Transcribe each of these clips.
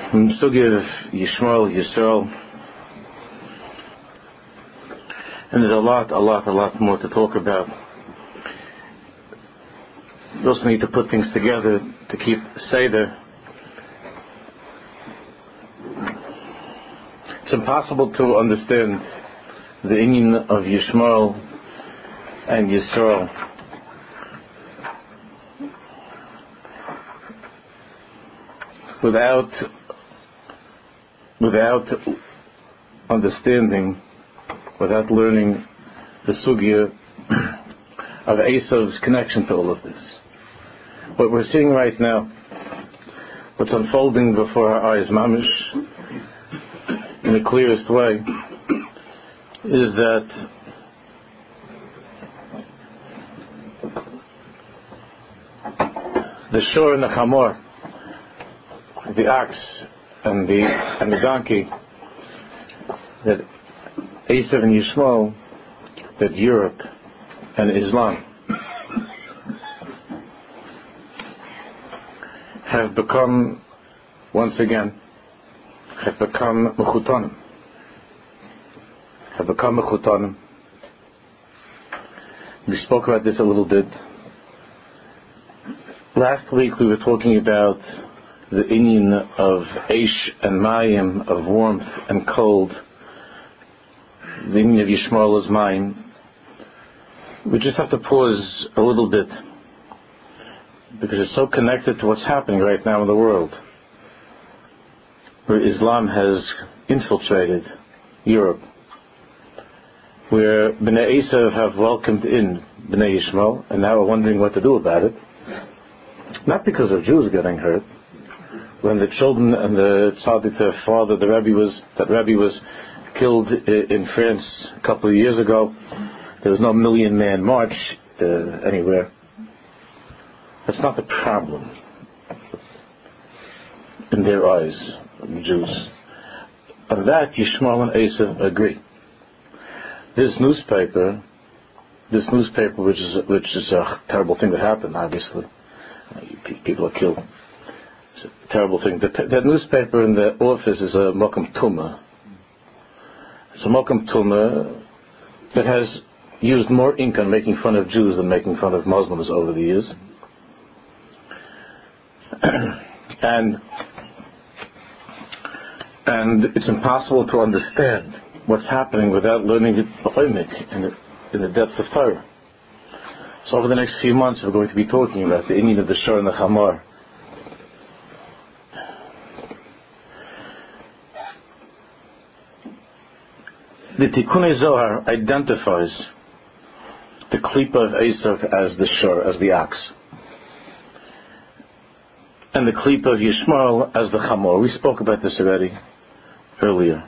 Sugya Yishmael Yisrael, and there's a lot more to talk about. We also need to put things together to keep Seder. It's impossible to understand the inyan of Yishmael and Yisrael without understanding, without learning the sugya of Esav's connection to all of this. What we're seeing right now, what's unfolding before our eyes, mamish, in the clearest way, is that the shor and the chamor, the ox and the donkey, that Esav and Yishmael, that Europe and Islam have become, once again, mechutanim. We spoke about this a little bit. Last week we were talking about the inyan of Eish and Mayim, of warmth and cold. The inyan of Yishmael is Mayim. We just have to pause a little bit, because it's so connected to what's happening right now in the world, where Islam has infiltrated Europe, where Bnei Esav have welcomed in Bnei Yishmael, and now we're wondering what to do about it. Not because of Jews getting hurt. When the children and the tzaddik, their father, the Rebbe was killed in France a couple of years ago, there was no million-man march anywhere. That's not the problem in their eyes, the Jews. On that, Yishmael and Esav agree. This newspaper, which is a terrible thing that happened, obviously. People are killed. It's a terrible thing. That newspaper in the office is a Mokum Tumah. It's a Mokum Tumah that has used more ink on making fun of Jews than making fun of Muslims over the years. And it's impossible to understand what's happening without learning it in the depth of Torah. So over the next few months we're going to be talking about the inyan of the shor and the chamor. The Tikkunei Zohar identifies the klipa of Esav as the shor, as the ox, and the klipa of Yishmael as the chamor. We spoke about this already earlier.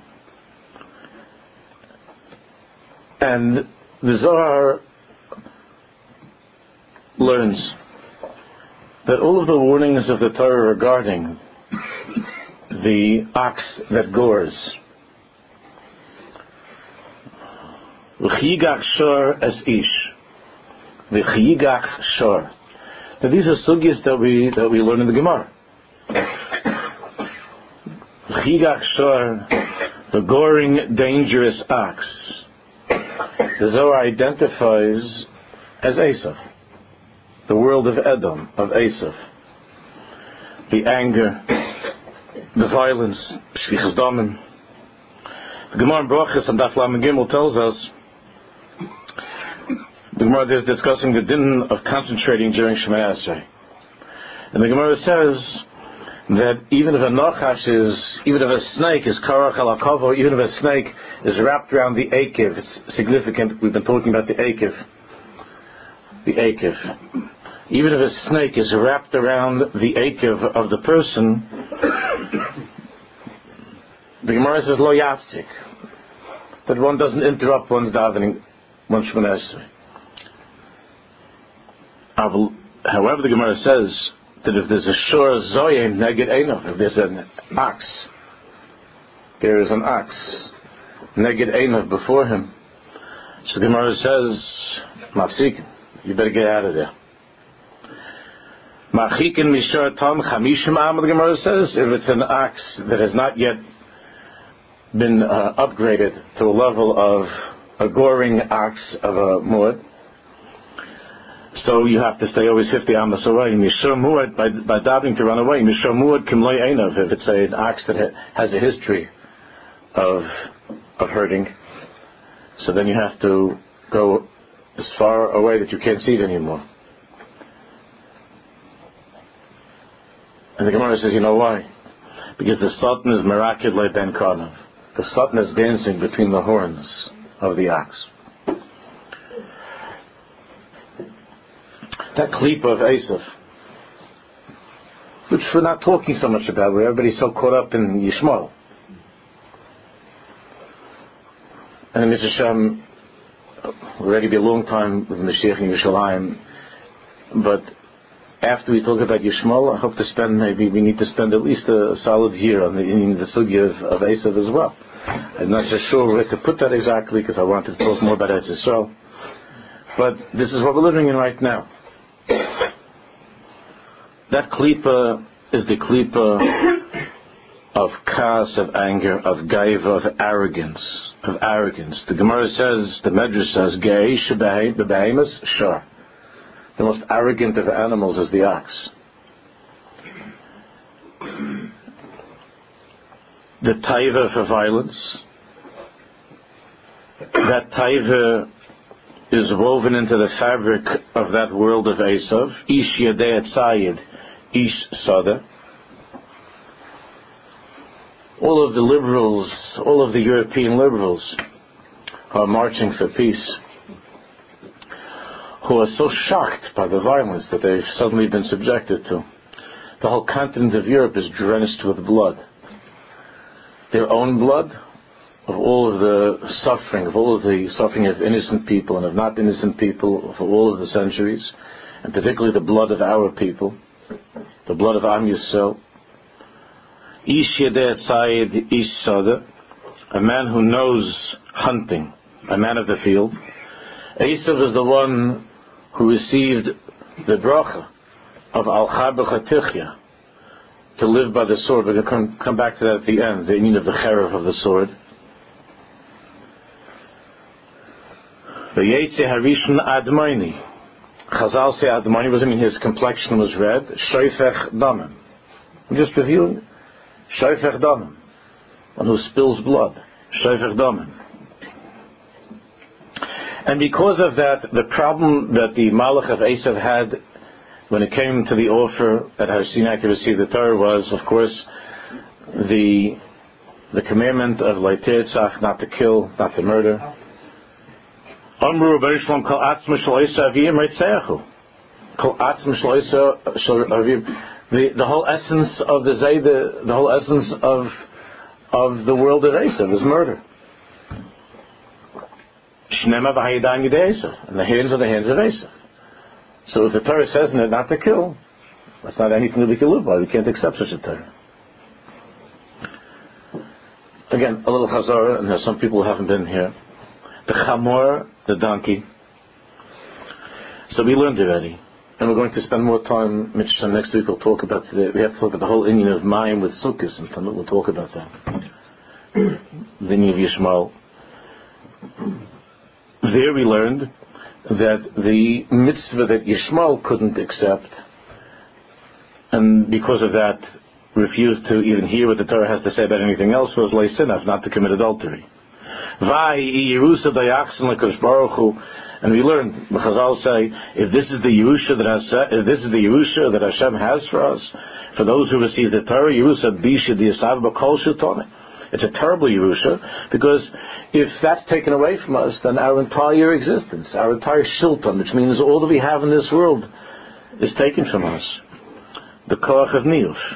And the Zohar learns that all of the warnings of the Torah regarding the ox that gores, v'chiyigach shor es ish, v'chiyigach shor, that these are sugyas that we learn in the Gemara. V'chiyigach shor, the goring, dangerous ox, the Zohar identifies as Esav, the world of Edom, of Esav, the anger, the violence, shvichas damim. The Gemara in Brachos and Daf Lamed Gimel tells us, the Gemara is discussing the din of concentrating during Shemini Esrei, and the Gemara says that even if a snake is karach al hakavo, even if a snake is wrapped around the akev, it's significant. We've been talking about the akev. Even if a snake is wrapped around the akev of the person, the Gemara says lo yapsik, that one doesn't interrupt one's davening, one's Shemini Esrei. However, the Gemara says that if there's a shor zoyim neged einav, if there's an ox, there is an ox neged einav before him, so the Gemara says mafsik, you better get out of there. Machikin Mishar Tam Chamishim Am, the Gemara says, if it's an ox that has not yet been upgraded to a level of a goring ox of a muad, so you have to stay always 50 amas away. Mishar muad, by davening to run away. Mishar muad kimlei einav, if it's an ox that has a history of hurting, so then you have to go as far away that you can't see it anymore. And the Gemara says, you know why? Because the Satan is merakid le ben karnav. The Satan is dancing between the horns of the ox. That klipa of Esav, which we're not talking so much about, where everybody's so caught up in Yishmael. And in Mr. Shem, we're ready to be a long time with Mashiach in Yerushalayim, but after we talk about Yishmael, I hope to spend, maybe we need to spend at least a solid year on the sugya of Esav as well. I'm not just sure where to put that exactly, because I wanted to talk more about Eretz Yisrael. But this is what we're living in right now. That klipa is the klipa of kas, of anger, of gaiva, of arrogance. The Gemara says, the Medrash says, Gei shebehemus shar. The most arrogant of animals is the ox. The taiva for violence, that taiva is woven into the fabric of that world of Esav. Ish yadei tzayid, ish sada. All of the liberals, all of the European liberals are marching for peace, who are so shocked by the violence that they've suddenly been subjected to. The whole continent of Europe is drenched with blood. Their own blood, of all of the suffering of innocent people and of not innocent people for all of the centuries, and particularly the blood of our people, the blood of Am Yisrael. Ish yedei tzayid ish sada, a man who knows hunting, a man of the field. Esav is the one who received the bracha of al chabecha tichya, to live by the sword. We're going to come back to that at the end, the meaning of the cherev of the sword. The Yetze Harishon Admoni. Chazal say Admoni was, his complexion was red. Shoifech damim. I'm just reviewing. Shoifech damim. One who spills blood. Shoifech damim. And because of that, the problem that the Malach of Esav had when it came to the offer at Har Sinai to receive the Torah was, of course, the commandment of Leitirtzach, not to kill, not to murder. Amru Berishlam Kol Atzma Shel Esav Aviyim Reitzeachu. Kol Atzma Shel Esav Shel Aviyim. The whole essence of the Zayda, the whole essence of the world of Esav is murder. Shnema v'hayidan yidei Esav, and the hands are the hands of Esav. So if the Torah says in it not to kill, that's not anything that we can live by. We can't accept such a Torah. Again, a little chazara, and there's some people who haven't been here. The chamor, the donkey. So we learned already, and we're going to spend more time. Mitch, next week we'll talk about today. We have to talk about the whole Indian of Mayim with Sukkos, and we'll talk about that. The Indian of Yishmael. There we learned that the mitzvah that Yishmael couldn't accept, and because of that refused to even hear what the Torah has to say about anything else, was leisinav, not to commit adultery. And we learned, the Chazal say, if this is the Yerusha that Hashem has for us, for those who receive the Torah, Yerusha bisha diyasav b'kol shultone. It's a terrible Yerusha, because if that's taken away from us, then our entire existence, our entire shilton, which means all that we have in this world, is taken from us. The koach of niyush,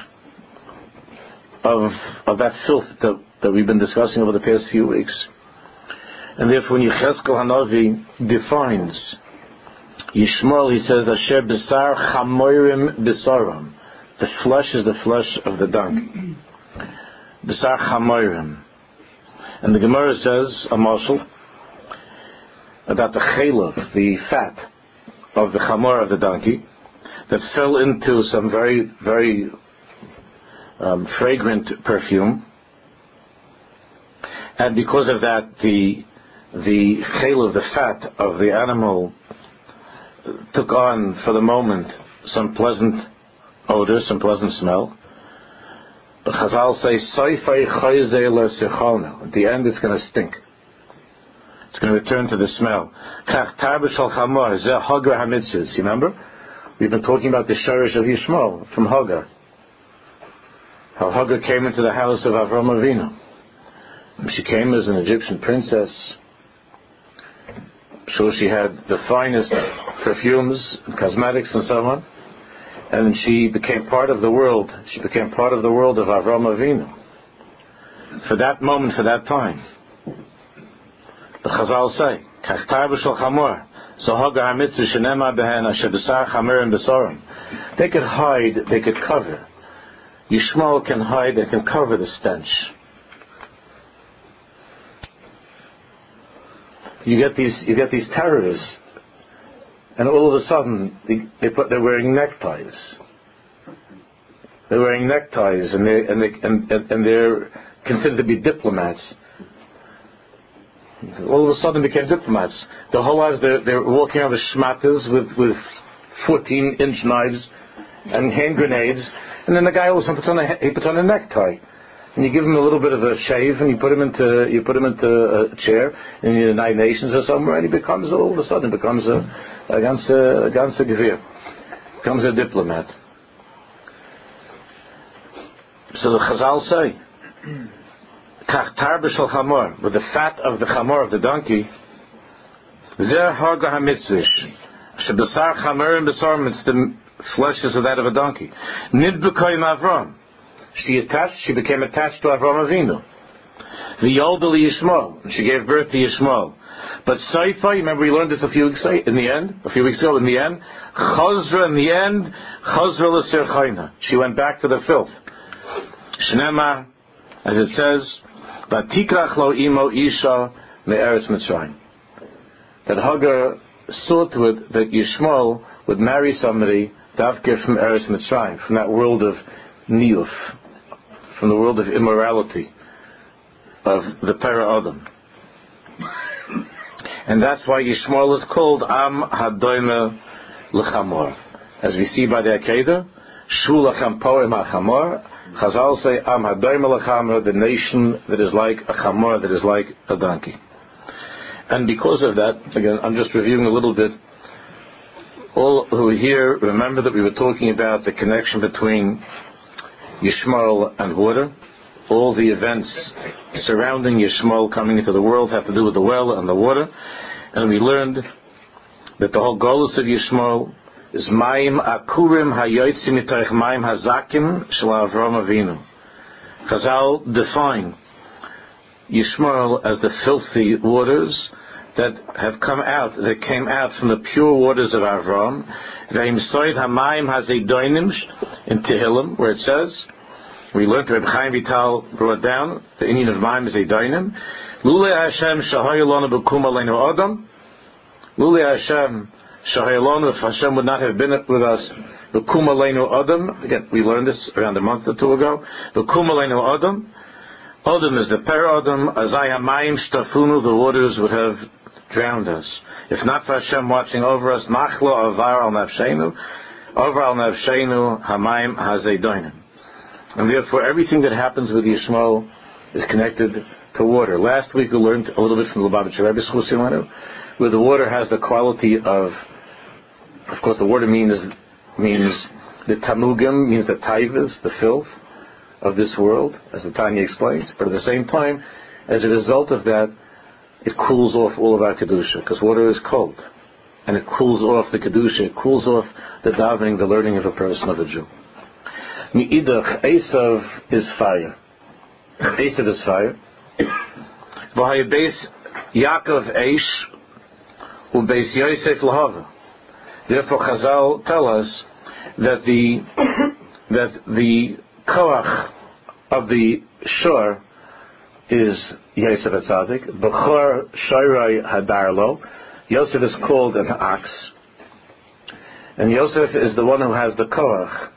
of that filth that we've been discussing over the past few weeks. And therefore, when Yechezkel Hanavi defines Yishmael, he says, Asher besar chamoirim besaram. The flesh is the flesh of the donkey. Besar chamoirim. And the Gemara says, a mashal, about the chelav, the fat of the chamor of the donkey. that fell into some very, very fragrant perfume, and because of that, the chel of the fat of the animal took on, for the moment, some pleasant odor, some pleasant smell. But Chazal say, at the end it's going to stink. It's going to return to the smell. You remember? We've been talking about the shorish of Yishmael from Hagar. How Hagar came into the house of Avram Avinu. She came as an Egyptian princess. So she had the finest perfumes and cosmetics and so on. And she became part of the world. She became part of the world of Avram Avinu. For that moment, for that time. The Chazal say, Kachtar b'shel chamor. So Hagar HaMitzvah shenema behen asher b'sar chamerim b'sorim. They could hide, they could cover. Yishmael can hide, they can cover the stench. You get these terrorists, and all of a sudden they're wearing neckties. They're wearing neckties, and they're considered to be diplomats. All of a sudden became diplomats. Their whole lives they're walking around with shmatas with 14-inch knives and hand grenades, and then the guy all of a sudden puts on a necktie. And you give him a little bit of a shave, and you put him into a chair in the United Nations or somewhere, and he becomes all of a sudden a ganze Gewir, becomes a diplomat. So the Chazal say, Kachtar b'shel chamor, with the fat of the chamor, of the donkey, Zer Hagar HaMitzvish, Shebasar chamerim b'sorim, it's the flesh is that of a donkey. Nidb'koyim Avram. She became attached to Avram Avinu. V'yolda Yishmael. She gave birth to Yishmael. But Saifa, remember we learned this a few weeks ago, in the end, Chazra l'sir chayna. She went back to the filth. Shnema, as it says, Vatikrach lo imo isha me'eretz Mitzrayim. That Hagar saw to it that Yishmael would marry somebody, Davke from Eretz Mitzrayim, from that world of Niyuf, from the world of immorality, of the Para Adam. And that's why Yishmael is called Am Hadoime L'Chamor. As we see by the Akedah, Shu L'Cham Poem HaChamor, Chazal say Am Hadoime L'Chamor, the nation that is like a Chamor, that is like a donkey. And because of that, again, I'm just reviewing a little bit. All who are here, remember that we were talking about the connection between Yishmael and water. All the events surrounding Yishmael coming into the world have to do with the well and the water. And we learned that the whole goal of Yishmael is Mayim Akurim Hayotzim Mitoich Mayim Hazakim Shel Avram Avinu. Chazal define Yishmael as the filthy waters that have come out, that came out from the pure waters of Avram. Ve'im soid hamayim hazeidonim in Tehillim, where it says, we learned, Reb Chaim Vital brought down the Indian of Mayim hazeidonim. Lulei Hashem shahayolonu b'kum aleinu adam. Lulei Hashem shahayolonu, if Hashem would not have been with us, b'kum aleinu adam. Again, we learned this around a month or two ago. B'kum aleinu adam. Adam is the Per Adam. Azai hamayim shtafunu, the waters would have drowned us. If not for Hashem watching over us, Machlo avar al nafshenu, hamayim hazeidonim. And therefore, everything that happens with Yishmael is connected to water. Last week we learned a little bit from the Lubavitcher Rebbe Schusilenu, where the water has the quality of course, the water means the tamugim, means the taivas, the filth of this world, as the Tanya explains. But at the same time, as a result of that, it cools off all of our Kedusha, because water is cold. And it cools off the Kedusha, it cools off the davening, the learning of a person, of a Jew. Mi'idach, Esav is fire. Esav is fire. V'hayebeis Yaakov Eish, u'beis Yosef Lahava. Therefore Chazal tell us that the koach of the shore is Yosef HaTzadik. B'chor Shorai Hadarlo. Yosef is called an ox. And Yosef is the one who has the koach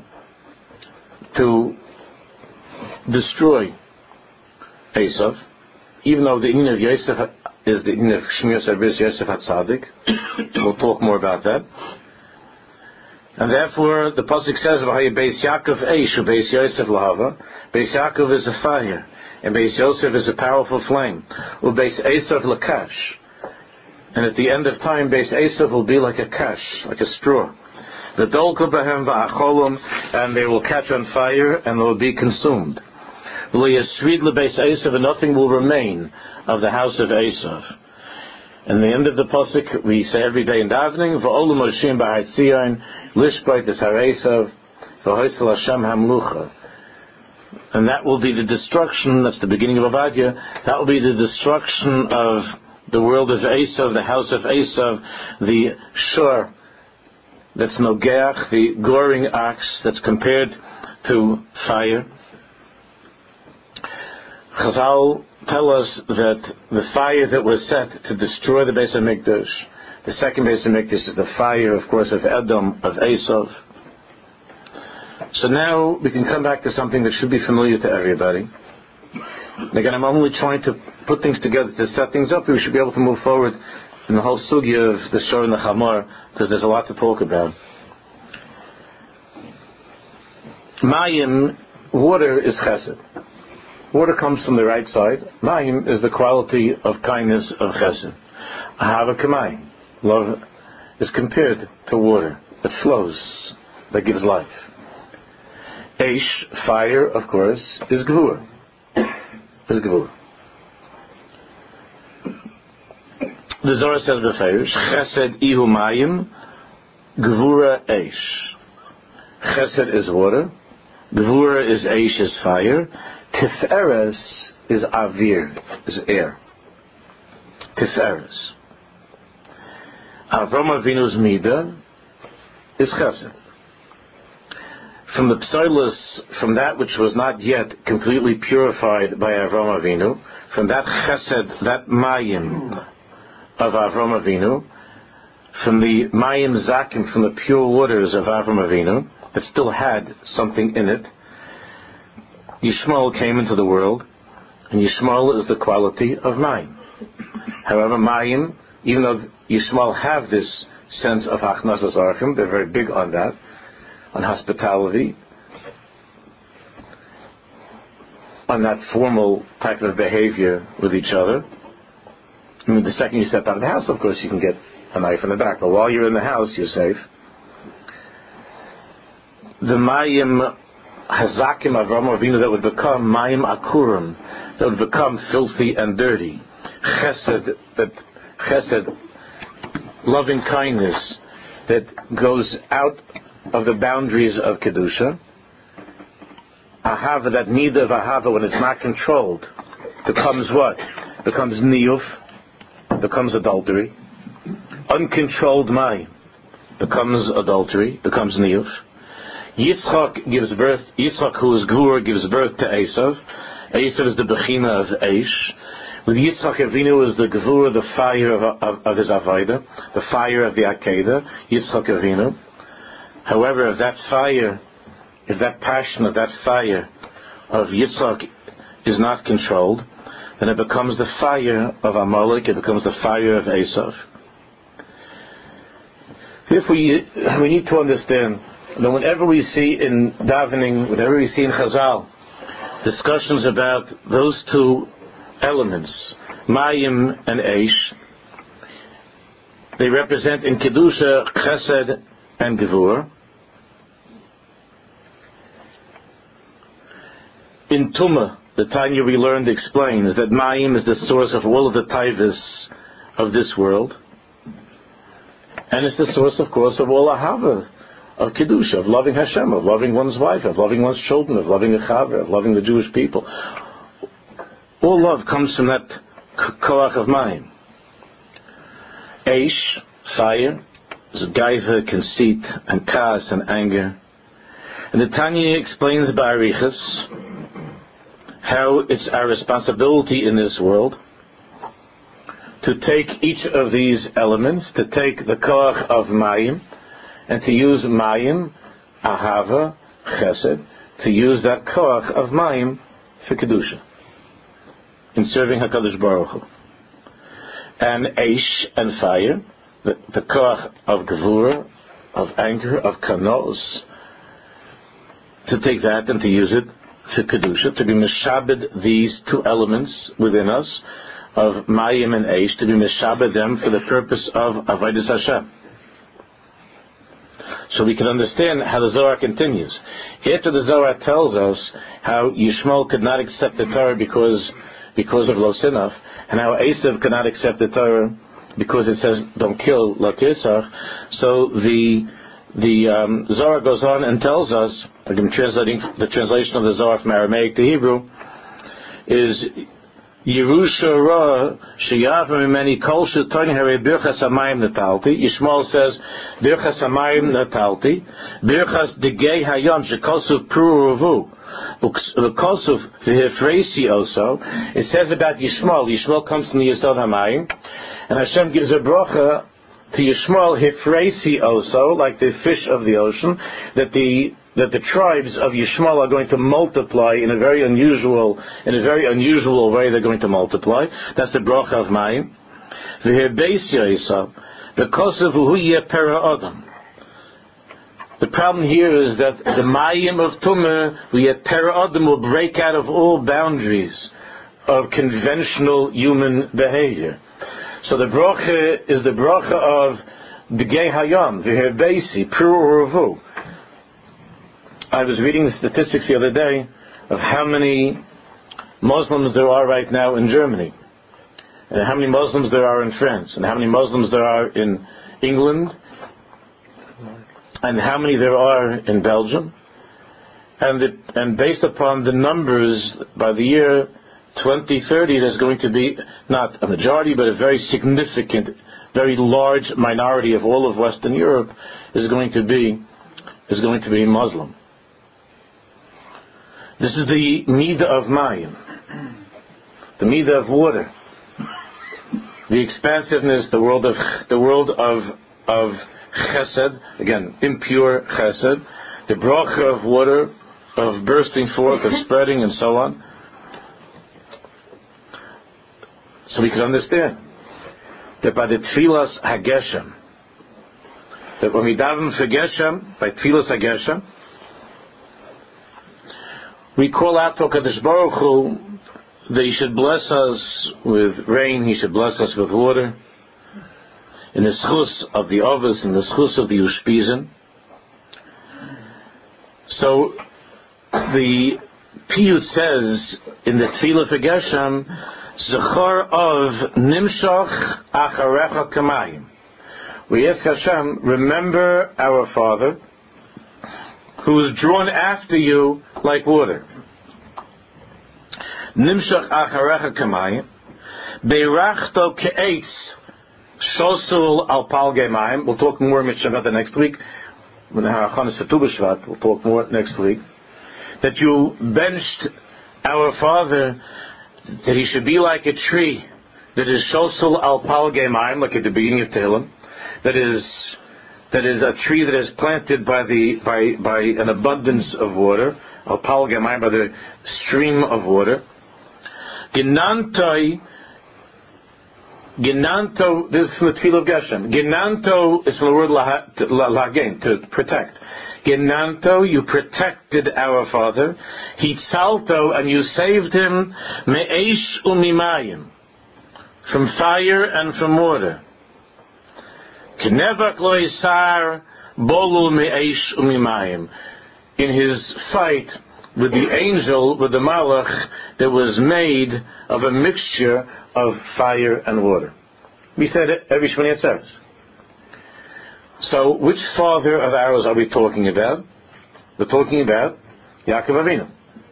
to destroy Esav, even though the inyan of Yosef is the inyan of Shmiras Arbis Yosef HaTzadik. We'll talk more about that. And therefore, the pasuk says, "V'haya Beis Yaakov Eish, Beis Yosef Lahava." Beis Yaakov is a fire, and Beis Yosef is a powerful flame. Beis Esav Lakash, and at the end of time, Beis Esav will be like a kash, like a straw. The dolka b'hem v'acholum, and they will catch on fire and they will be consumed. V'liyasrid leBeis Esav, and nothing will remain of the house of Esav. And the end of the pasuk we say every day in davening, "V'olu Moshim b'Har Tzion, lishbait es Har Esav, v'hoisel Hashem hamlucha." And that will be the destruction. That's the beginning of Avadia. That will be the destruction of the world of Esav, the house of Esav, the shur that's nogeach, the goring axe that's compared to fire. Chazal tell us that the fire that was set to destroy the Beis HaMikdash, the second Beis HaMikdash, is the fire, of course, of Edom, of Esav. So now we can come back to something that should be familiar to everybody. And again, I'm only trying to put things together to set things up. We should be able to move forward in the whole sugya of the Shor and the Chamor, because there's a lot to talk about. Mayim, water, is chesed. Water comes from the right side. Mayim is the quality of kindness of chesed. Ahava k'mayim. Love is compared to water that flows, that gives life. Eish, fire, of course, is gevura. Is gevura. The Zohar says b'feirush, chesed ihu mayim, gevura eish. Chesed is water, gevura is eish, is fire. Tiferes is avir, is air. Tiferes. Avram Avinu's midah is chesed. From the psoilus, from that which was not yet completely purified by Avram Avinu, from that chesed, that mayim of Avram Avinu, from the mayim zakim, from the pure waters of Avram Avinu, that still had something in it, Yishmael came into the world, and Yishmael is the quality of mayim. However, mayim, even though Yishmael have this sense of hachnasas archim, they're very big on that, on hospitality, on that formal type of behavior with each other. I mean, the second you step out of the house, of course, you can get a knife in the back, but while you're in the house, you're safe. The mayim hazakim Avram Avinu that would become mayim akurim, that would become filthy and dirty. Chesed, loving kindness that goes out of the boundaries of kedusha. Ahava, that need of ahava, when it's not controlled, becomes what? Becomes niyuf, becomes adultery. Uncontrolled mayim becomes adultery, becomes niyuf. Yitzchak gives birth, Yitzchak, who is Gur, gives birth to Esav. Esav is the Bechina of Eish. With Yitzchak Avinu is the Gevura, the fire of his Avaida, the fire of the Akedah, Yitzchak Avinu. However, if that fire, if that passion of that fire of Yitzchak is not controlled, then it becomes the fire of Amalek, it becomes the fire of Esav. Therefore, we need to understand that whenever we see in davening, whenever we see in Chazal, discussions about those two elements, Mayim and Eish, they represent in Kedusha, Chesed and Gevur. In Tumah, the Tanya we learned explains that Mayim is the source of all of the taivas of this world, and it's the source, of course, of all Ahava, of Kedusha, of loving Hashem, of loving one's wife, of loving one's children, of loving a Chaver, of loving the Jewish people. All love comes from that koach of Mayim. Eish, fire, is gaiva, conceit, and kas, and anger. And the Tanya explains by Arichas how it's our responsibility in this world to take each of these elements, to take the koach of Mayim, and to use mayim, ahava, chesed, to use that koach of mayim for kedusha, in serving HaKadosh Baruch Hu. And eish and fire, the koach of gevura, of anger, of kanos, to take that and to use it for kedusha, to be mishabed these two elements within us of mayim and eish, to be mishabed them for the purpose of avodas Hashem. So we can understand how the Zohar continues. After the Zohar tells us how Yishmael could not accept the Torah because of Lo Sinaf, and how Esav could not accept the Torah because it says don't kill Lo Tirzach. So the Zohar goes on and tells us, I'm translating the translation of the Zohar from Aramaic to Hebrew, is Yerusha Ra Sheyav Mimeni Kol Shetoni Hare Birchas Hamayim Natalti. Yishmael says Birchas Hamayim Natalti, Birchas Degei Hayam Shekosuv Pruruvu Ukosuf V'Hefreisi also. It says about Yishmael. Yishmael comes from the Yesod Hamayim, and Hashem gives a bracha to Yishmael Hifreisi also, like the fish of the ocean, that the tribes of Yishmael are going to multiply in a very unusual way. They're going to multiply. That's the bracha of Mayim. The problem here is that the Mayim of Tumah, Pera Adam, will break out of all boundaries of conventional human behavior. So the bracha is the bracha of Degei Hayam, V'Herbesi, Pru Uruvu. I was reading the statistics the other day of how many Muslims there are right now in Germany, and how many Muslims there are in France, and how many Muslims there are in England, and how many there are in Belgium, and based upon the numbers, by the year 2030, there's going to be not a majority, but a very significant, very large minority of all of Western Europe is going to be Muslim. This is the midah of mayim, the midah of water, the expansiveness, the world of chesed, again impure chesed, the bracha of water, of bursting forth, of spreading, and so on. So we can understand that by the tfilas hageshem, that when we daven for geshem, by tfilas hageshem, we call out to HaKadosh Baruch Hu that He should bless us with rain, He should bless us with water, in the schus of the Avos, in the schus of the Ushpizin. So the Piyut says in the Tefillah for Geshem, Zechor of Nimshach Acharecha Kamayim. We ask Hashem, remember our Father, who is drawn after you like water. Nimshach Acharecha Kamayim. Beirachto Ke'etz Shosul Al Palgei Mayim. We'll talk more about that next week. When Harachanis for Tu B'Shvat, we'll talk more next week. That you benched our Father, that he should be like a tree that is Shosul Al Palgei Mayim, like at the beginning of Tehillim, that is a tree that is planted by an abundance of water, Al Palgei Mayim, by the stream of water. Genanto, this is from the Tefillah of Geshem. Genanto is from the word lahagen, to protect. Genanto, you protected our Father. Hitzalto, and you saved him. Me'esh umimayim, from fire and from water. Knevak lo yisar bolul me'esh umimayim. In his fight with the angel, with the Malach, that was made of a mixture of fire and water. We said it every Shmini Atzeres. So, which father of ours are we talking about? We're talking about Yaakov Avinu.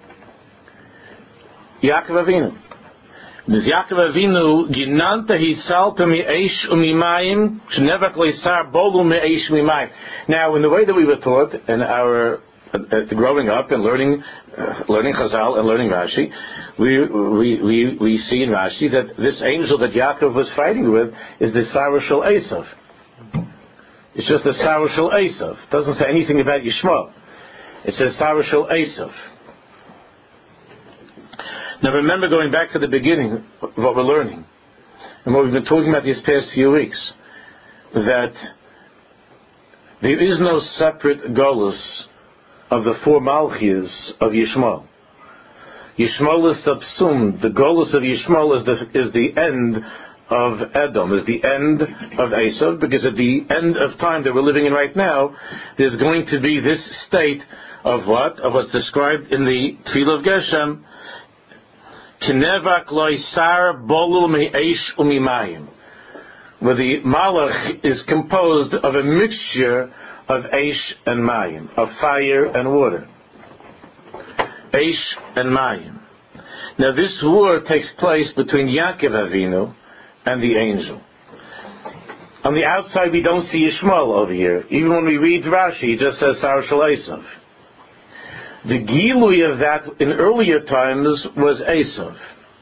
Yaakov Avinu. This Yaakov Avinu, Ginanta hitzalta mi'esh u'mimayim, shenevak leisar bolu me'esh u'mimayim. Now, in the way that we were taught in our growing up and learning Chazal and learning Rashi, we see in Rashi that this angel that Yaakov was fighting with is the Sarah Shel Esav. It's just a Sarah Shel Esav. It doesn't say anything about Yishmael. It says Sarah Shel Esav. Now remember, going back to the beginning of what we're learning, and what we've been talking about these past few weeks, that there is no separate Golus of the four Malchis of Yishmael. Yishmael is subsumed. The Golus of Yishmael is the end of Edom, is the end of Esav, because at the end of time that we're living in right now, there's going to be this state of what? Of what's described in the Tefillah of Geshem, Kinevak loisar bolul me'esh u'mimayim, where the Malach is composed of a mixture of Eish and Mayim, of fire and water. Eish and Mayim. Now this war takes place between Yaakov Avinu and the angel. On the outside we don't see Yishmael over here. Even when we read Rashi, it just says Sarah Shel Esav. The Gilui of that in earlier times was Esav.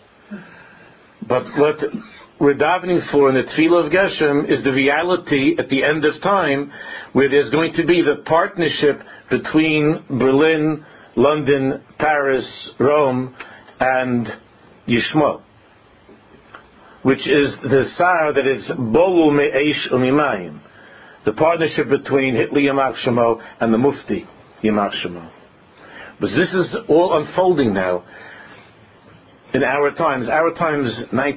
But what we're davening for in the Tefillah of Geshem is the reality at the end of time, where there's going to be the partnership between Berlin, London, Paris, Rome, and Yishmael, which is the Sar that is Bolul Me'esh U'Mimayim, the partnership between Hitler Yamach Shemo and the Mufti Yamach Shemo. But this is all unfolding now in our times. Our times,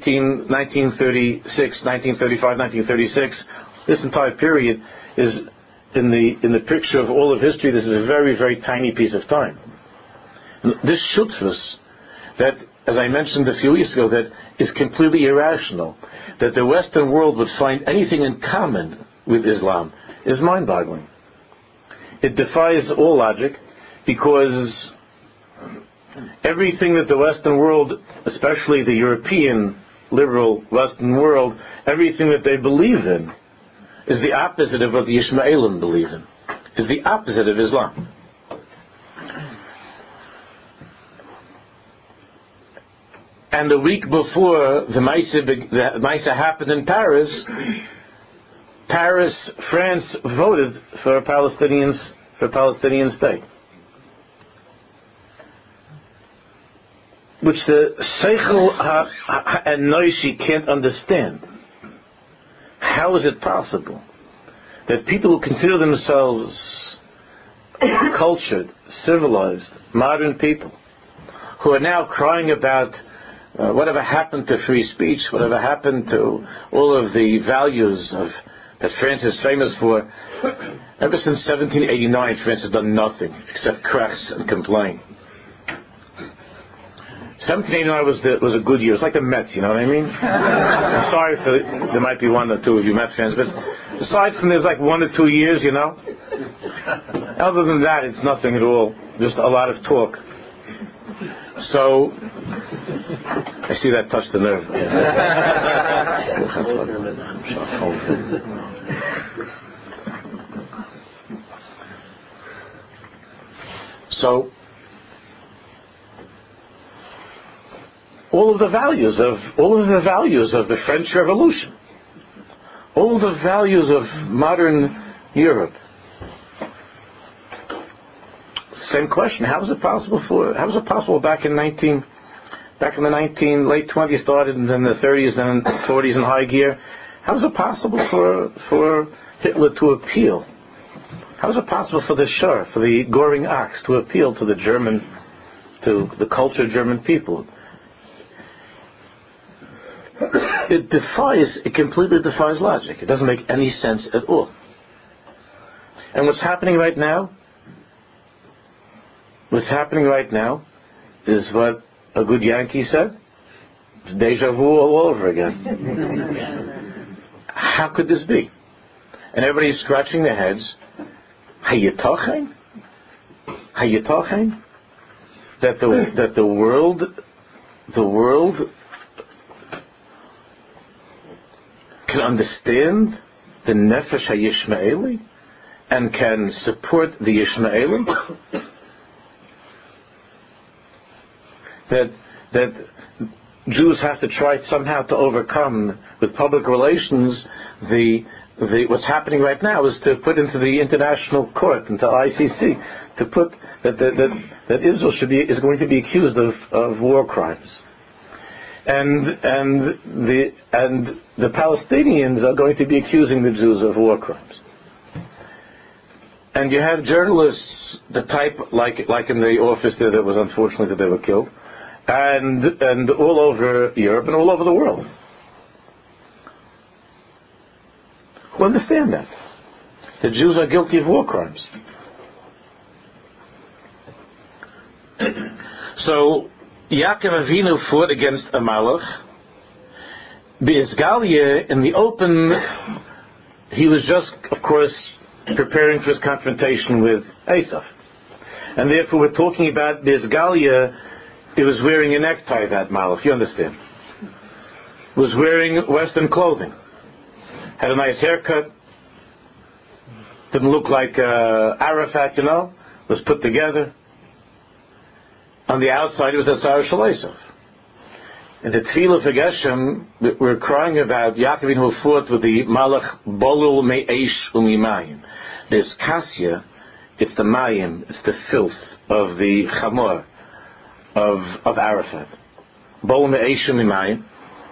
1936, 1935, 1936. This entire period is in the picture of all of history. This is a very, very tiny piece of time. And this shutfus, that, as I mentioned a few weeks ago, that is completely irrational, that the Western world would find anything in common with Islam, is mind-boggling. It defies all logic, because everything that the Western world, especially the European liberal Western world, everything that they believe in is the opposite of what the Yishmaelim believe in, is the opposite of Islam. And the week before the Maisa happened in Paris, France voted for a Palestinian state, which the Seichel HaEnoshi can't understand. How is it possible that people who consider themselves cultured, civilized, modern people, who are now crying about whatever happened to free speech, whatever happened to all of the values that France is famous for, ever since 1789 France has done nothing except cracks and complain. 1789 was a good year. It's like the Mets, you know what I mean? I'm sorry there might be one or two of you Mets fans, but aside from there's like 1 or 2 years, you know? Other than that, it's nothing at all. Just a lot of talk. So, I see that touched the nerve. So, all of the values of the French Revolution, all of the values of modern Europe. Same question: How was it possible back in the late 20s started, and then the 30s, and then 40s in high gear? How was it possible for Hitler to appeal? How was it possible for the Shah, for the Goring Ox, to appeal to the cultured German people? It completely defies logic. It doesn't make any sense at all. And what's happening right now is what a good Yankee said. It's deja vu all over again. How could this be? And everybody's scratching their heads. Hayatochen? That the world can understand the Nefesh HaYishmaeli and can support the Yishmaelim? That Jews have to try somehow to overcome with public relations what's happening right now is to put into the international court, into ICC, to put that Israel is going to be accused of war crimes, and the Palestinians are going to be accusing the Jews of war crimes. And you have journalists, the type like in the office there that was unfortunate that they were killed, and all over Europe and all over the world, who understand that the Jews are guilty of war crimes. So Yaakov Avinu fought against Amalek. Be'ezgalia, in the open, he was just, of course, preparing for his confrontation with Esav. And therefore we're talking about Be'ezgalia. He was wearing a necktie, that Malach, you understand. Was wearing Western clothing. Had a nice haircut. Didn't look like Arafat, was put together. On the outside, it was the Sarah Shalaisov. In the Tefillah for Geshem, we're crying about Yaakov Avinu who fought with the Malach Bolul Me'esh Umimayim. There's Kasya, it's the Mayim, it's the filth of the Chamor of Arafat. Bolul Me'esh Umimayim.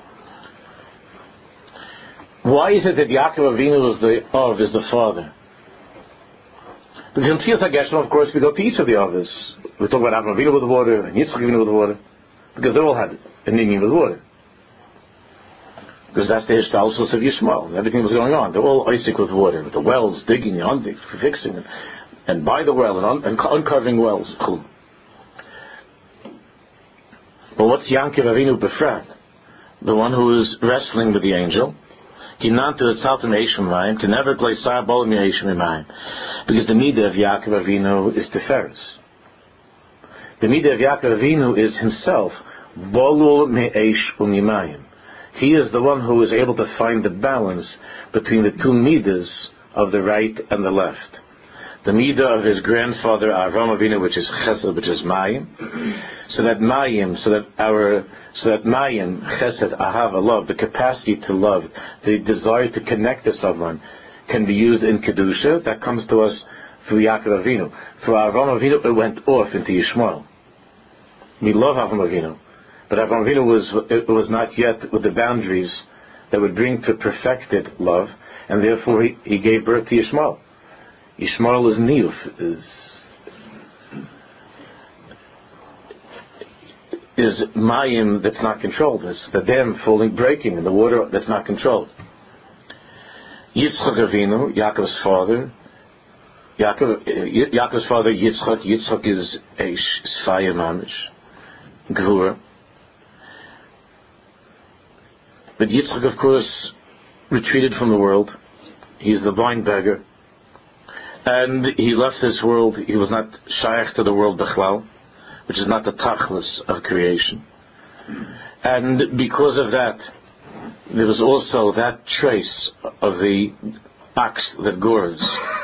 Why is it that Yaakov Avinu is the father? Because in Tefillah Geshem, of course, we go to each of the others. We talk about Avraham Avinu with the water and Yitzchak Avinu with the water, because they all had an inyan with water. Because that's the Hishtalsus of Yishmael. Everything was going on. They're all Isaac with water, with the wells, digging and fixing, and by the well and uncovering wells. But what's Yaakov Avinu befrat? The one who is wrestling with the angel. Because the midah of Yaakov Avinu is Tiferes. The midah of Yaakov Avinu is himself Bolul Me'esh Umimayim. He is the one who is able to find the balance between the two midas of the right and the left. The midah of his grandfather Avraham Avinu, which is Chesed, which is Mayim, so that Mayim, Chesed, Ahava, love, the capacity to love, the desire to connect to someone, can be used in Kedusha. That comes to us through Yaakov Avinu. Through Avraham Avinu, it went off into Yishmael. We love Avraham Avinu, but Avraham Avinu was not yet with the boundaries that would bring to perfected love, and therefore he gave birth to Yishmael. Yishmael is Niyuf, is Mayim that's not controlled. It's the dam breaking, and the water that's not controlled. Yitzchak Avinu, Yaakov's father, Yitzchak is Eish, Sfaya Mamish, Gvura. But Yitzchak, of course, retreated from the world. He's the blind beggar. And he left this world. He was not shaykh to the world Bechlal, which is not the tachlis of creation. And because of that, there was also that trace of the ox that gores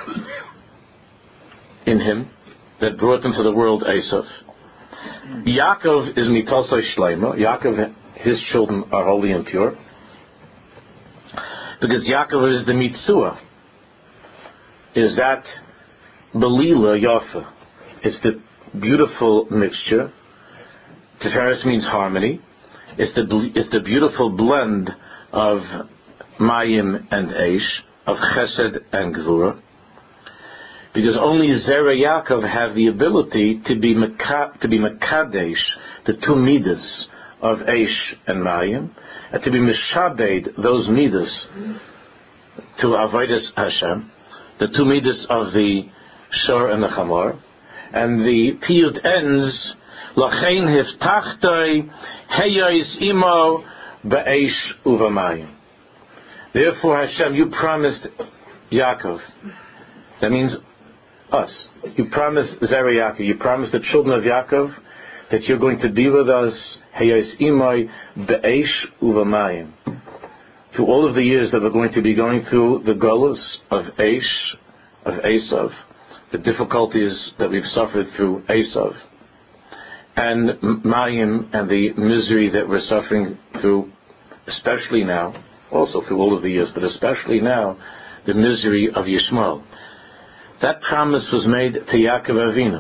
in him that brought into the world Esav. Yaakov is mitasai shleima. Yaakov, his children are holy and pure, because Yaakov is the mitzvah. Is that belila yafa? It's the beautiful mixture. Tiferes means harmony. It's the beautiful blend of Mayim and Eish, of Chesed and Gvura. Because only Zera Yaakov have the ability to be Mekadesh, the two midas of Eish and Mayim, and to be Mishabed, those midas, to Avodas Hashem, the two midas of the Shor and the Chamor. And the piyut ends, Lachein hiftachtoi heyois imo ba'esh uvamayim. Therefore, Hashem, you promised Yaakov. That means us. You promised Zera Yaakov. You promised the children of Yaakov that you're going to be with us, heyois imo ba'esh uvamayim. Through all of the years that we're going to be going through the gullus of Eish, of Esav, the difficulties that we've suffered through Esav, and Mayim and the misery that we're suffering through, especially now, also through all of the years, but especially now, the misery of Yishmael. That promise was made to Yaakov Avinu.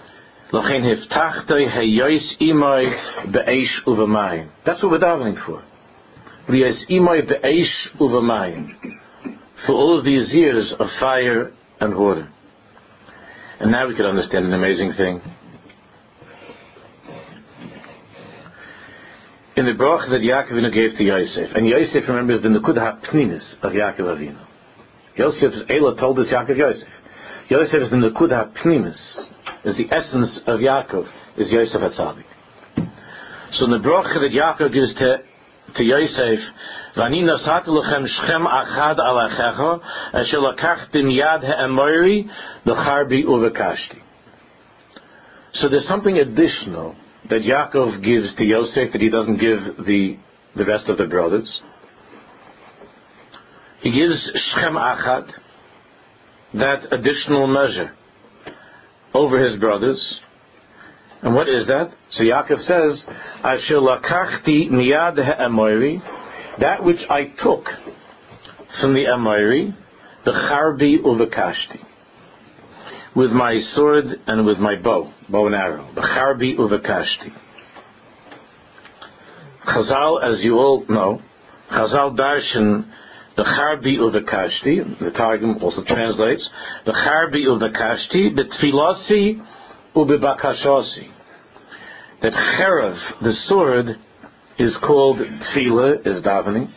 That's what we're davening for. For all of these years of fire and water. And now we can understand an amazing thing. In the bracha that Yaakov Avinu gave to Yosef, and Yosef remembers the Nekudah HaPnimis of Yaakov Avinu. Yosef's Elah told us Yaakov Yosef. Yosef is the Nekudah HaPnimis, is the essence of Yaakov, is Yosef HaTzadik. So in the bracha that Yaakov gives to Yosef, V'ani nasati lechem shchem achad al achecha, asher lakachti miyad ha'amori, l'charbi uvekashti. So there's something additional that Yaakov gives to Yosef that he doesn't give the rest of the brothers. He gives shchem achad, that additional measure, over his brothers. And what is that? So Yaakov says, Asher lakachti miyad ha'amori, that which I took from the Amori, the charbi uvekashti, with my sword and with my bow and arrow, the charbi uvekashti. Chazal, as you all know, Chazal darshan the charbi uvekashti, the Targum also translates, the charbi uvekashti, betfilasi ubebakashasi. That cherav, the sword, is called tefillah, is davening.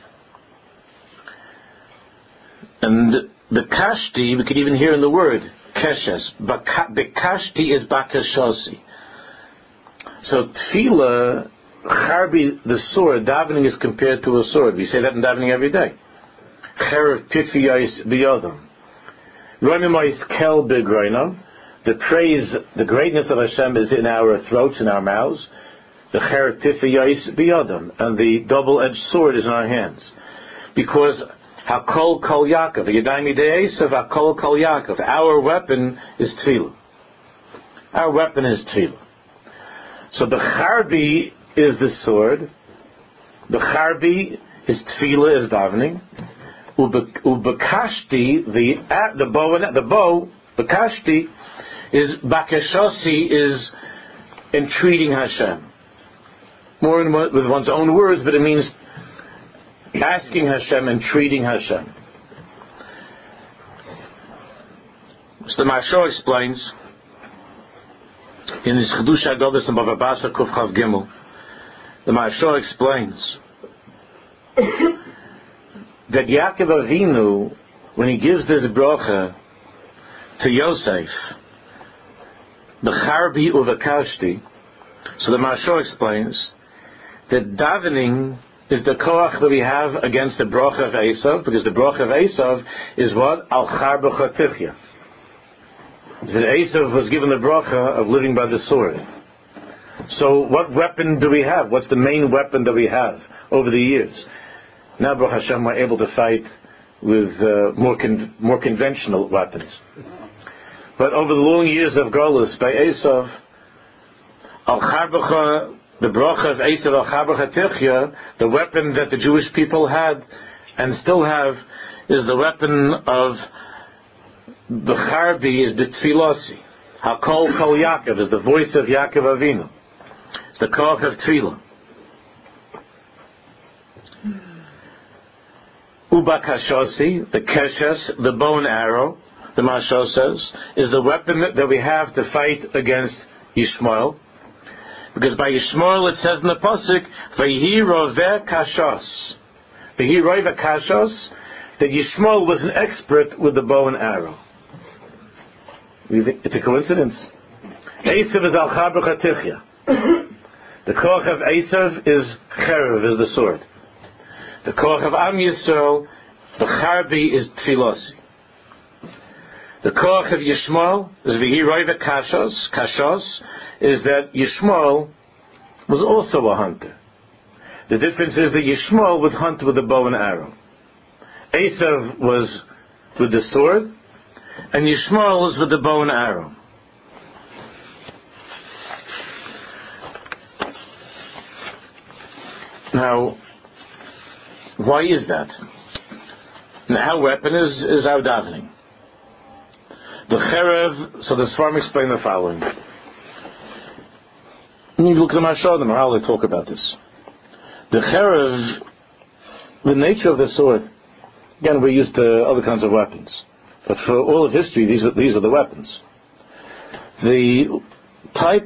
And bekashti, we could even hear in the word, keshes. Bekashti is bakashasi. So tefillah, charbi, the sword, davening is compared to a sword. We say that in davening every day. Cherav pifiyais biyodam. Roimimais kel begroinam. The praise, the greatness of Hashem is in our throats, in our mouths. The cherav pifiyais biyodam, and the double-edged sword is in our hands. Because hakol kol Yaakov, yadayim yidei Esav, hakol kol Yaakov. Our weapon is tefillah. Our weapon is tefillah. So the charbi is the sword. The charbi is tefillah, is davening. Ubekashti, the bow, bekashti is bakashasi, is entreating Hashem. More with one's own words, but it means asking Hashem, entreating Hashem. So the Mashal explains in his Chedush HaGodlos and Bava Basra Kuf Chav Gimel. The Mashal explains that Yaakov Avinu, when he gives this bracha to Yosef, the charbi uvekashti, so the Mashal explains that davening is the koach that we have against the bracha of Esav, because the bracha of Esav is what? Al charbecha tichya. That Esav was given the bracha of living by the sword. So what weapon do we have? What's the main weapon that we have over the years? Now, Baruch Hashem, we're able to fight with more conventional weapons. But over the long years of Golus by Esav, Al Charbecha, the bracha of Esav Al Charbecha Tichya, the weapon that the Jewish people had and still have, is the weapon of the Charbi, is the Tfilasi. Hakol Kol Yaakov is the voice of Yaakov Avinu. It's the koach of Tfilah. Ubakashasi, the keshes, the bow and arrow, the Mashal says, is the weapon that we have to fight against Yishmael. Because by Yishmael it says in the pasuk, V'yihi roveh kashos. V'yihi roveh kashos, that Yishmael was an expert with the bow and arrow. It's a coincidence. Esav is al charbecha tichya. The koach of Esav is cherav, is the sword. The koach of Am Yisrael, the charbi, is tfilasi. The koach of Yishmael is v'hi roiveh kashos. Kashos is that Yishmael was also a hunter. The difference is that Yishmael would hunt with a bow and arrow. Esav was with the sword, and Yishmael was with the bow and arrow. Now, why is that? Now, our weapon is our davening. The cherev, so the Sfarim explain the following. You look at the Mashal, the Maharal, they talk about this. The cherev, the nature of the sword, again, we're used to other kinds of weapons. But for all of history, these are the weapons. The type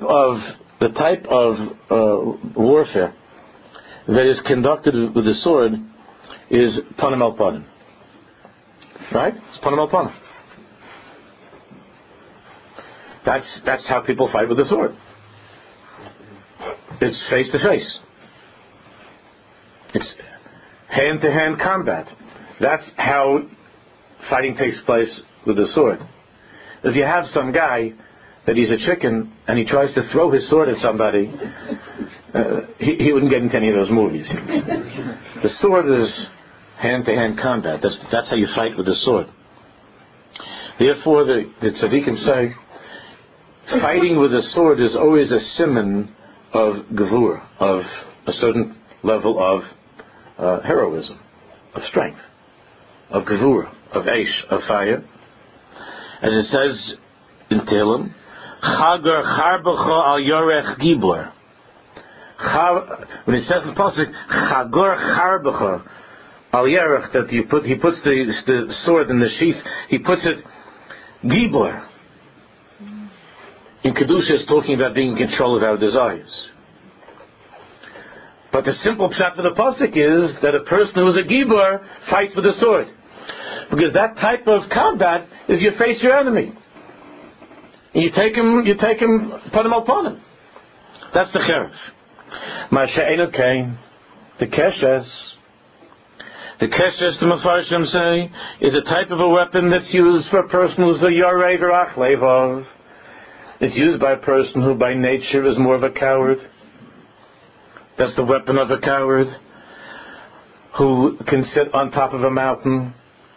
of warfare that is conducted with the sword is panim al panim. Right? It's panim al panim. That's how people fight with the sword. It's face to face. It's hand to hand combat. That's how fighting takes place with the sword. If you have some guy that he's a chicken and he tries to throw his sword at somebody, he wouldn't get into any of those movies. The sword is hand-to-hand combat. That's how you fight with the sword. Therefore, the tzaddikim say, fighting with a sword is always a siman of gevur, of a certain level of heroism, of strength, of gevur, of eish, of fire. As it says in Tehillim, Chagar charbecha al yorech gibor. When it says in the pasuk, Chagar charbecha al yorech, that he puts the sword in the sheath, he puts it gibor. In Kedusha, is talking about being in control of our desires. But the simple pshat of the pasuk is that a person who is a gibor fights with a sword, because that type of combat is you face your enemy. And you take him panim al panim. That's the cherev. Ma'ashe'enu kain, the keshes. The keshes, the Mefarshim say, is a type of a weapon that's used for a person who's a yorei v'rach levov. It's used by a person who by nature is more of a coward. That's the weapon of a coward who can sit on top of a mountain.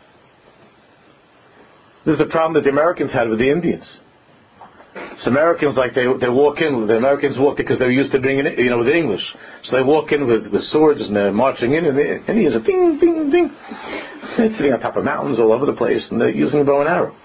This is the problem that the Americans had with the Indians. So Americans, like they walk in. The Americans walk because they're used to being with the English. So they walk in with swords and they're marching in, and the Indians are ding, ding, ding. They're sitting on top of mountains all over the place, and they're using a bow and arrow.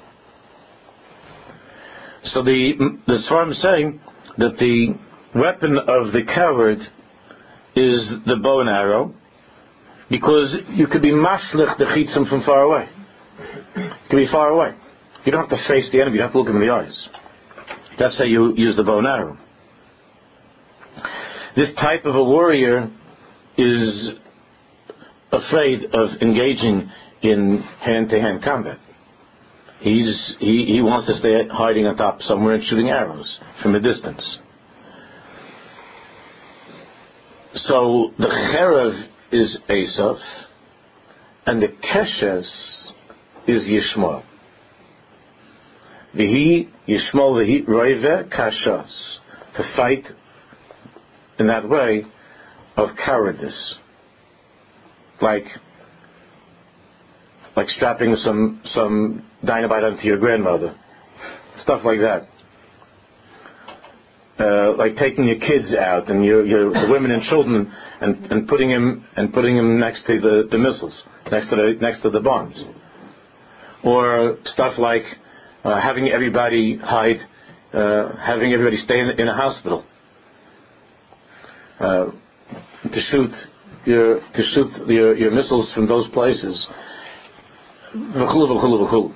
So the Sfarim is saying that the weapon of the coward is the bow and arrow, because you could be mashlich the chitzim from far away. You could be far away. You don't have to face the enemy. You don't have to look him in the eyes. That's how you use the bow and arrow. This type of a warrior is afraid of engaging in hand-to-hand combat. He wants to stay hiding on top somewhere and shooting arrows from a distance. So the cherev is Esav, and the keshes is Yishmael. V'hi Yishmael v'hi roive kashas, to fight in that way of cowardice, like strapping some dynamite onto your grandmother, stuff like that. Like taking your kids out and your women and children and putting them next to the missiles, next to the bombs, or stuff like having everybody hide, having everybody stay in a hospital to shoot your missiles from those places. The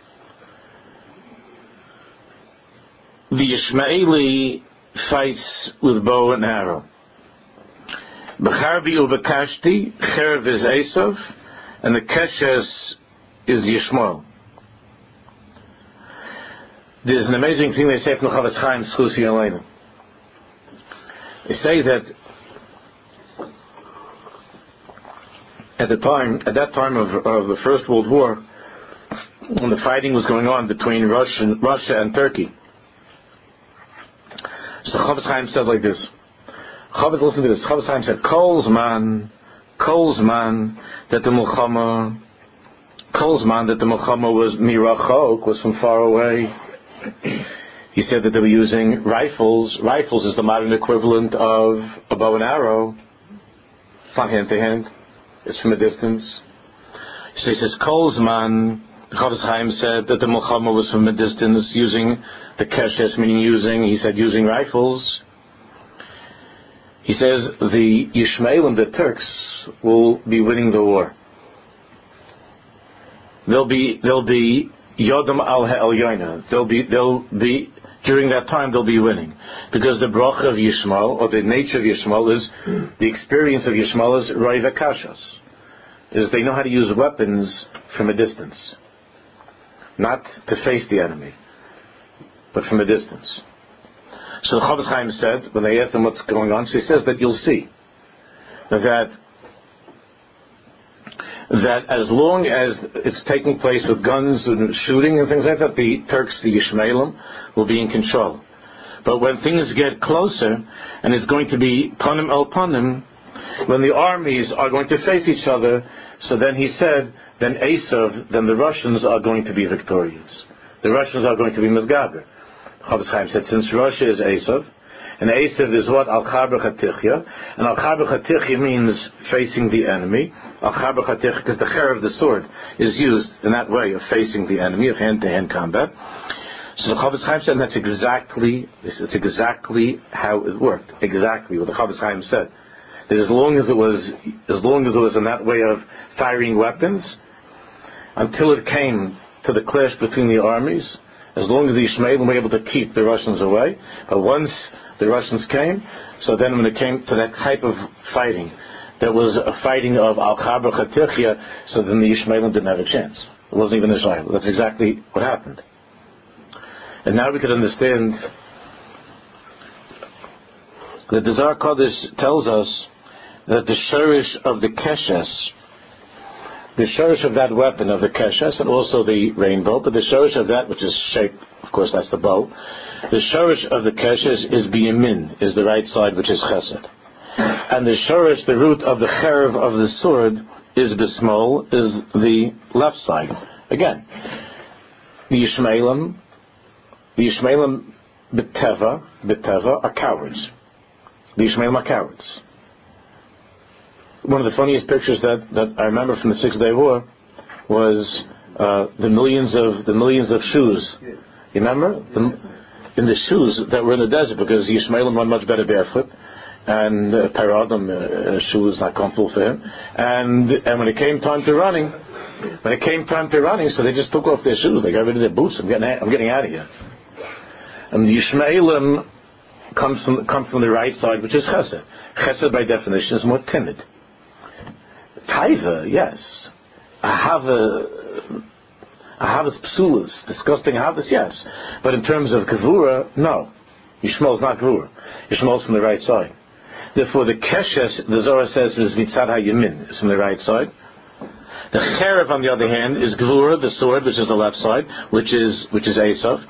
Ishmaeli fights with bow and arrow. B'charbi u'b'kashti, cherev is Esav, and the keshes is Yishmael. There's an amazing thing they say from Chavetz Chaim Schusi Aleinu. They say that at that time of the First World War, when the fighting was going on between Russia and Turkey, so Chavetz Chaim said like this. Listen to this. Chavetz Chaim said, Kolzman, that the Milchama was mirachok, was from far away. He said that they were using rifles. Rifles is the modern equivalent of a bow and arrow. not hand to hand. It's from a distance. So he says, Kolzman, the Chofetz Chaim said that the Milchama was from a distance, using the Keshes, meaning using rifles. He says the Yishmaelim, the Turks, will be winning the war. They'll be Yodam al Ha'elyoina. They'll be during that time they'll be winning, because the bracha of Yishmael, or the nature of Yishmael, is the experience of Yishmael is Roi V'Kashas, is they know how to use weapons from a distance, not to face the enemy, but from a distance. So the Chofetz Chaim said, when they asked him what's going on, so he says that you'll see that as long as it's taking place with guns and shooting and things like that, the Turks, the Yishmaelim, will be in control. But when things get closer, and it's going to be panim el panim, when the armies are going to face each other, so then he said, then the Russians are going to be victorious. The Russians are going to be Mizgaber. Chofetz Chaim said, since Russia is Esav, and Esav is what? Al-Chaber Chatichya, and Al-Chaber Chatichya means facing the enemy. Al-Chaber Chatichya, because the cher of the sword is used in that way of facing the enemy, of hand-to-hand combat. So the Chofetz Chaim said, and that's exactly how it worked. Exactly what the Chofetz Chaim said. That as long as it was in that way of firing weapons, until it came to the clash between the armies, as long as the Yishmaelim were able to keep the Russians away, but once the Russians came, so then when it came to that type of fighting, there was a fighting of Al-Chaber Chatichya, so then the Yishmaelim didn't have a chance. It wasn't even Israel. That's exactly what happened. And now we can understand that the Zohar Kodesh tells us that the shorish of the keshes, the shorish of that weapon of the keshes, and also the rainbow, but the shorish of that which is shaped, of course that's the bow, the shorish of the keshes is biyamin, is the right side, which is chesed. And the shorish, the root of the cherev of the sword, is bismol, is the left side. Again, the Yishmaelim B'teva are cowards. The Yishmaelim are cowards. One of the funniest pictures that I remember from the 6-Day War was the millions of shoes. You remember? In the shoes that were in the desert, because the Yishmaelim run much better barefoot, and Paradam shoe was not comfortable for him. And when it came time to running, so they just took off their shoes. They got rid of their boots. I'm getting out of here. And the Yishmaelim come from the right side, which is Chesed. Chesed, by definition, is more timid. Taiva, yes. Ahavas psulas, disgusting ahavas, yes. But in terms of Gevura, no. Yishmael is not Gevura. Yishmael is from the right side. Therefore, the Keshes, the Zohar says, is Mitzad HaYamin, is from the right side. The Cherev, on the other hand, is Gevura, the sword, which is the left side, which is Esav.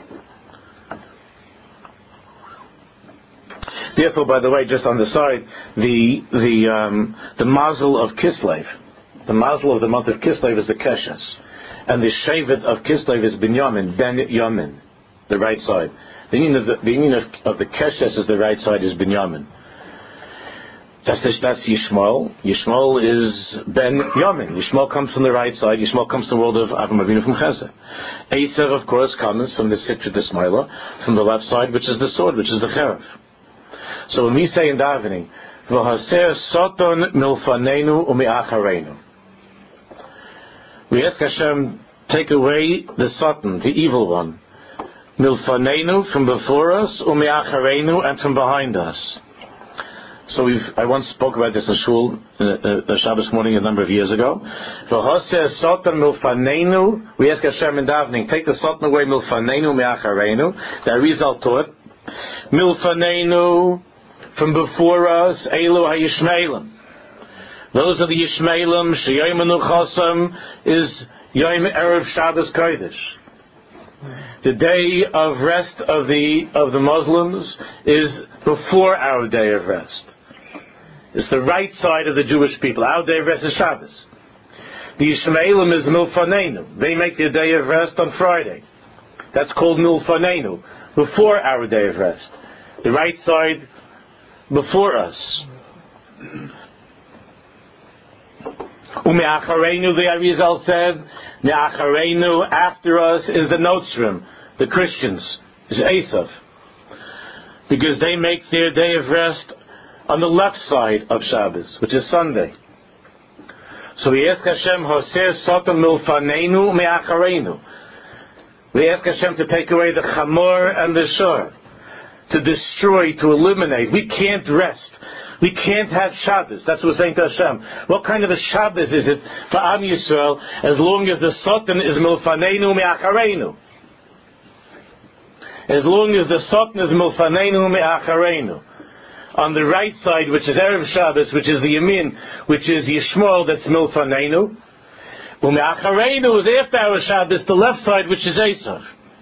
Therefore, by the way, just on the side, the mazel of Kislev, the mazel of the month of Kislev is the Keshes, and the shevet of Kislev is Ben Yamin, the right side. The meaning of the Keshes is the right side is Ben Yamin. That's Yishmael. Yishmael is Ben Yamin. Yishmael comes from the right side. Yishmael comes to the world of Avram Avinu from Chesed. Esav, of course, comes from the Sitra D'Smaila, from the left side, which is the sword, which is the Cherev. So when we say in davening, V'haser soton milfanenu u'mi'achareinu, we ask Hashem, take away the soton, the evil one, milfanenu, from before us, u'mi'achareinu, and from behind us. So I once spoke about this in Shul, the Shabbos morning a number of years ago. V'haser soton milfanenu, we ask Hashem in davening, take the soton away, milfanenu u'mi'achareinu. The Arizal taught, milfanenu, from before us, Elu HaYishmaelim. Those are the Yishmaelim. Sheyom Menuchasam is Yom Erev Shabbos Kodesh. The day of rest of the Muslims is before our day of rest. It's the right side of the Jewish people. Our day of rest is Shabbos. The Yishmaelim is Milfanenu. They make their day of rest on Friday. That's called Milfanenu, before our day of rest. The right side before us. Ume'achareinu, the Arizal said, Me'achareinu, after us, is the Notzrim, the Christians, is Esav. Because they make their day of rest on the left side of Shabbos, which is Sunday. So we ask Hashem, Hoser Sotam Milfaneinu Me'achareinu. We ask Hashem to take away the Chamor and the Shor, to destroy, to eliminate. We can't rest. We can't have Shabbos. That's what we're saying to Hashem. What kind of a Shabbos is it for Am Yisrael as long as the Satan is Milfaneinu Me'achareinu? As long as the Satan is Milfaneinu Me'achareinu. On the right side, which is Erev Shabbos, which is the Yamin, which is Yishmael, that's Milfaneinu. Me'achareinu is after our Shabbos, the left side, which is Esav.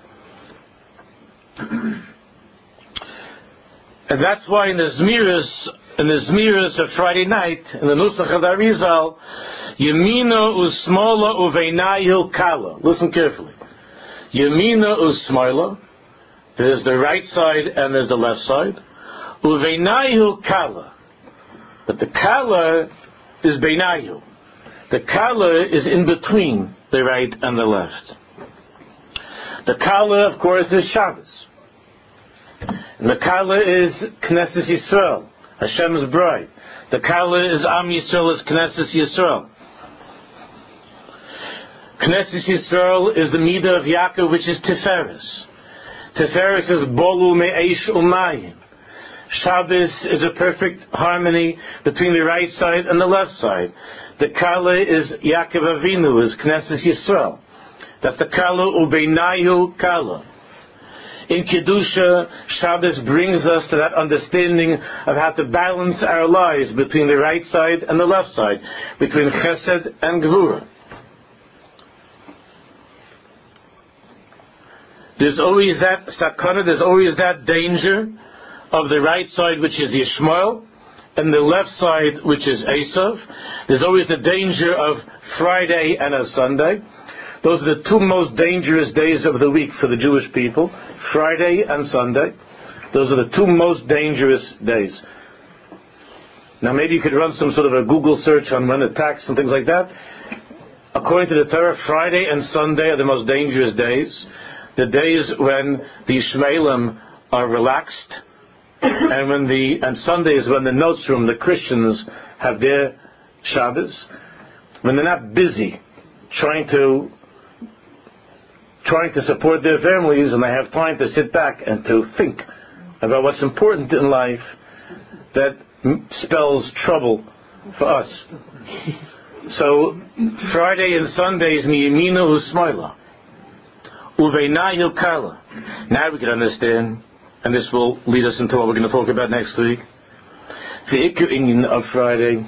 And that's why in the Zmiras of Friday night, in the Nusach of the Arizal, Yemina usmola uveinayil kala. Listen carefully. Yemina usmola, there's the right side and there's the left side. Uveinayil kala. But the kala is beinayil. The kala is in between the right and the left. The kala, of course, is Shabbos. And the Kala is Knesset Yisrael, Hashem's bride. The Kala is Am Yisrael, is Knesset Yisrael. Knesset Yisrael is the Midah of Yaakov, which is Tiferes. Tiferes is Bolu Me'esh Umayim. Shabbos is a perfect harmony between the right side and the left side. The Kala is Yaakov Avinu, is Knesset Yisrael. That's the Kala Ubeinayu Kala. In Kedusha, Shabbos brings us to that understanding of how to balance our lives between the right side and the left side, between Chesed and Gvura. There's always that sakana, there's always that danger of the right side, which is Yishmael, and the left side, which is Esav. There's always the danger of Friday and a Sunday. Those are the two most dangerous days of the week for the Jewish people, Friday and Sunday. Those are the two most dangerous days. Now maybe you could run some sort of a Google search on when attacks and things like that. According to the Torah, Friday and Sunday are the most dangerous days. The days when the Ishmaelim are relaxed, and Sunday is when the Notzrim, the Christians, have their Shabbos, when they're not busy trying to support their families, and they have time to sit back and to think about what's important in life that spells trouble for us. So Friday and Sundays miyamina usmaila uveinayil kala. Now we can understand, and this will lead us into what we're going to talk about next week. The Ikar Inyan of Friday,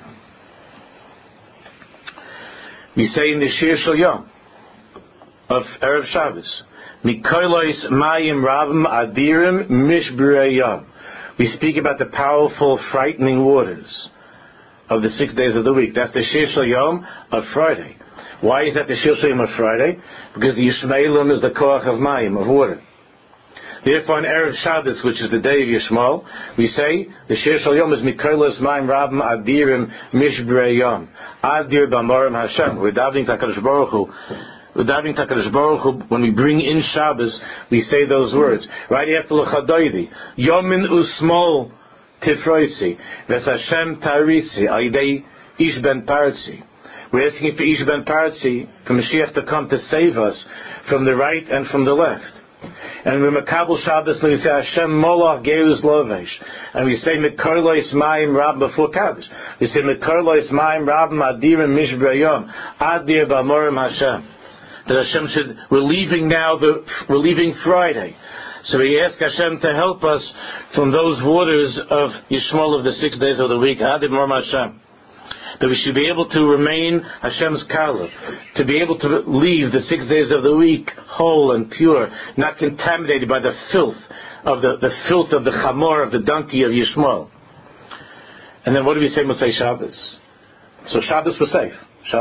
we say in the Shir Shel Yom of Erev Shabbos, Mikolos Mayim Rabim Adirim Mishbrei Yom. We speak about the powerful, frightening waters of the 6 days of the week. That's the Shir Shel Yom of Friday. Why is that the Shir Shel Yom of Friday? Because the Yishmaelim is the Koach of Mayim, of water. Therefore, on Erev Shabbos, which is the day of Yishmael, we say the Shir Shel Yom is Mikolos Mayim Rabim Adirim Mishbrei Yom. Adir B'Amorim Hashem. We're davening to HaKadosh Baruch Hu. When we bring in Shabbos, we say those words. Right after L'Chadoidi, Yomin Usmol Tifroitzi, Ves Hashem Tarisi, Aidei Ish Ben Parzi. We're asking for Ish Ben Parzi, for Mashiach to come to save us from the right and from the left. And we Makabel Shabbos, and we say Hashem Molach Geus Lovesh, and we say Mekarlois Mayim Rab before Kaddish. We say Mekarlois Mayim Rab Adirim Mishbrayom Adir B'Amorim Hashem. That Hashem should, we're leaving Friday. So we ask Hashem to help us from those waters of Yishmael of the 6 days of the week, Adir B'Amorim Hashem. That we should be able to remain Hashem's Kala, to be able to leave the 6 days of the week whole and pure, not contaminated by the filth of the filth of the Chamor, of the donkey of Yishmael. And then what do we say Motzei Shabbos? So Shabbos was safe.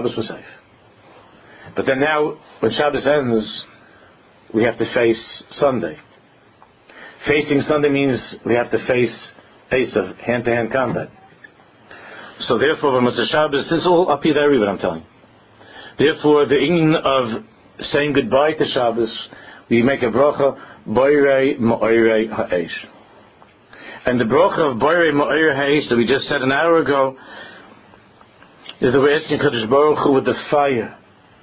But then now, when Shabbos ends, we have to face Sunday. Facing Sunday means we have to face Esav, hand-to-hand combat. So therefore, when Motzei Shabbos, this is all up here there, what I'm telling you. Therefore, the inyan of saying goodbye to Shabbos, we make a bracha, Boirei Ma'orei Ha'esh. And the bracha of Boirei Ma'orei Ha'esh that we just said an hour ago is that we're asking Kadosh Baruch Hu with the fire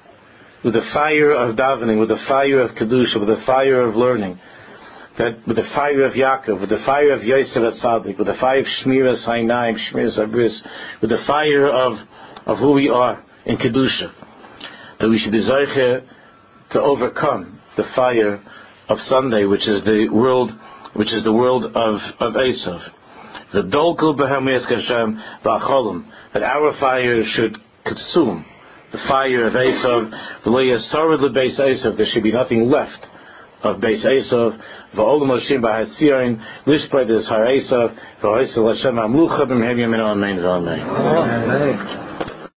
of davening, with the fire of Kedusha, with the fire of learning, that with the fire of Yaakov, with the fire of Yosef HaTzadik, with the fire of Shmiras Hainayim, Shmiras Abris, with the fire of who we are in Kedusha, that we should be zeicher to overcome the fire of Sunday, which is the world of Esav. The dolkul b'hem Hashem v'acholum, that our fire should consume the fire of Esav. V'lo yasarid lebeis Esav, there should be nothing left of Beis Esav. V'olam Hashem b'hatzirin lishpay des har Esav v'hoisel Hashem amlucha b'mhem yamin amen v'amen.